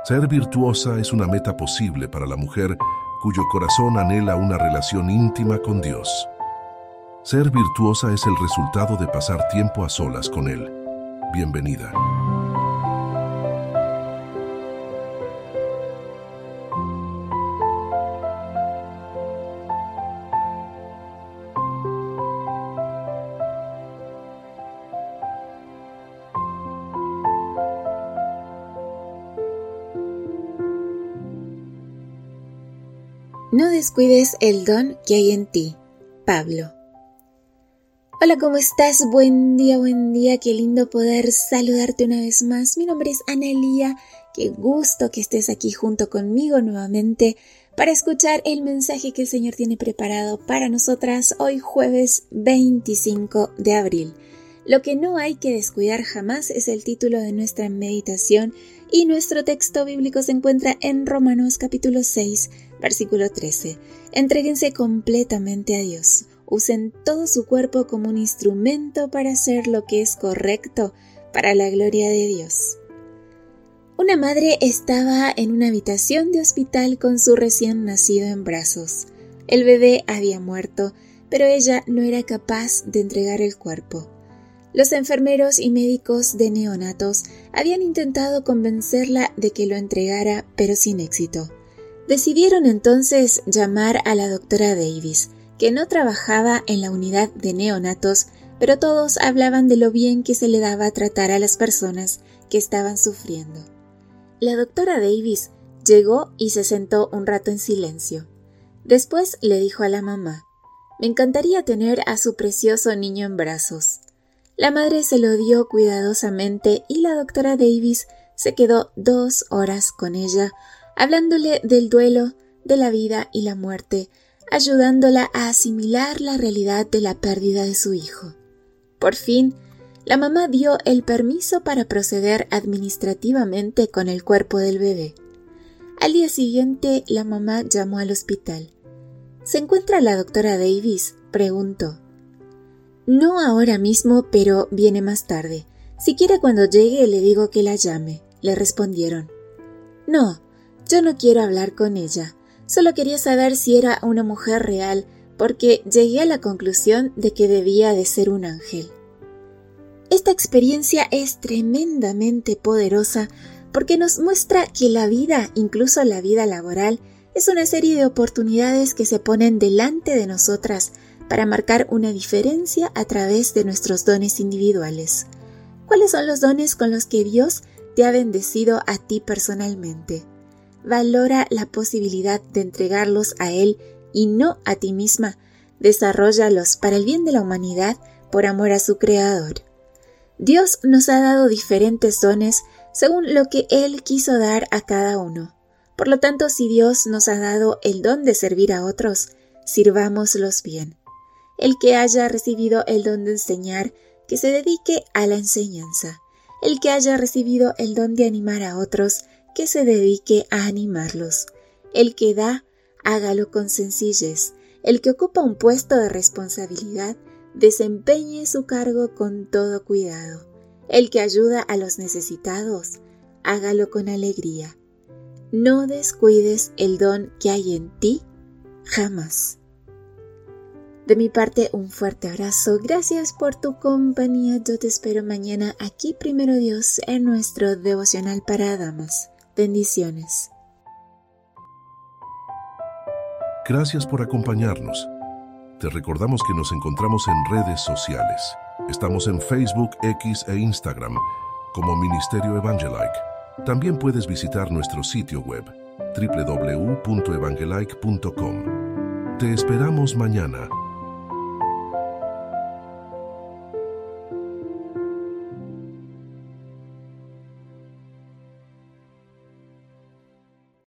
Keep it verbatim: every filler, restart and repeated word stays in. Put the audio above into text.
Ser virtuosa es una meta posible para la mujer cuyo corazón anhela una relación íntima con Dios. Ser virtuosa es el resultado de pasar tiempo a solas con Él. Bienvenida. No descuides el don que hay en ti. Pablo. Hola, ¿cómo estás? Buen día, buen día. Qué lindo poder saludarte una vez más. Mi nombre es Analía. Qué gusto que estés aquí junto conmigo nuevamente para escuchar el mensaje que el Señor tiene preparado para nosotras hoy jueves veinticinco de abril. Lo que no hay que descuidar jamás es el título de nuestra meditación y nuestro texto bíblico se encuentra en Romanos capítulo seis, versículo trece. Entréguense completamente a Dios. Usen todo su cuerpo como un instrumento para hacer lo que es correcto para la gloria de Dios. Una madre estaba en una habitación de hospital con su recién nacido en brazos. El bebé había muerto, pero ella no era capaz de entregar el cuerpo. Los enfermeros y médicos de neonatos habían intentado convencerla de que lo entregara, pero sin éxito. Decidieron entonces llamar a la doctora Davis, que no trabajaba en la unidad de neonatos, pero todos hablaban de lo bien que se le daba tratar a las personas que estaban sufriendo. La doctora Davis llegó y se sentó un rato en silencio. Después le dijo a la mamá: «Me encantaría tener a su precioso niño en brazos». La madre se lo dio cuidadosamente y la doctora Davis se quedó dos horas con ella, hablándole del duelo, de la vida y la muerte, ayudándola a asimilar la realidad de la pérdida de su hijo. Por fin, la mamá dio el permiso para proceder administrativamente con el cuerpo del bebé. Al día siguiente, la mamá llamó al hospital. ¿Se encuentra la doctora Davis?, preguntó. No ahora mismo, pero viene más tarde. Si quiere cuando llegue le digo que la llame, le respondieron. No, yo no quiero hablar con ella. Solo quería saber si era una mujer real, porque llegué a la conclusión de que debía de ser un ángel. Esta experiencia es tremendamente poderosa porque nos muestra que la vida, incluso la vida laboral, es una serie de oportunidades que se ponen delante de nosotras para marcar una diferencia a través de nuestros dones individuales. ¿Cuáles son los dones con los que Dios te ha bendecido a ti personalmente? Valora la posibilidad de entregarlos a Él y no a ti misma. Desarróllalos para el bien de la humanidad por amor a su Creador. Dios nos ha dado diferentes dones según lo que Él quiso dar a cada uno. Por lo tanto, si Dios nos ha dado el don de servir a otros, sirvámoslos bien. El que haya recibido el don de enseñar, que se dedique a la enseñanza. El que haya recibido el don de animar a otros, que se dedique a animarlos. El que da, hágalo con sencillez. El que ocupa un puesto de responsabilidad, desempeñe su cargo con todo cuidado. El que ayuda a los necesitados, hágalo con alegría. No descuides el don que hay en ti, jamás. De mi parte, un fuerte abrazo. Gracias por tu compañía. Yo te espero mañana aquí, primero Dios, en nuestro devocional para damas. Bendiciones. Gracias por acompañarnos. Te recordamos que nos encontramos en redes sociales. Estamos en Facebook, X e Instagram como Ministerio Evangelike. También puedes visitar nuestro sitio web doble u doble u doble u punto evangelike punto com. Te esperamos mañana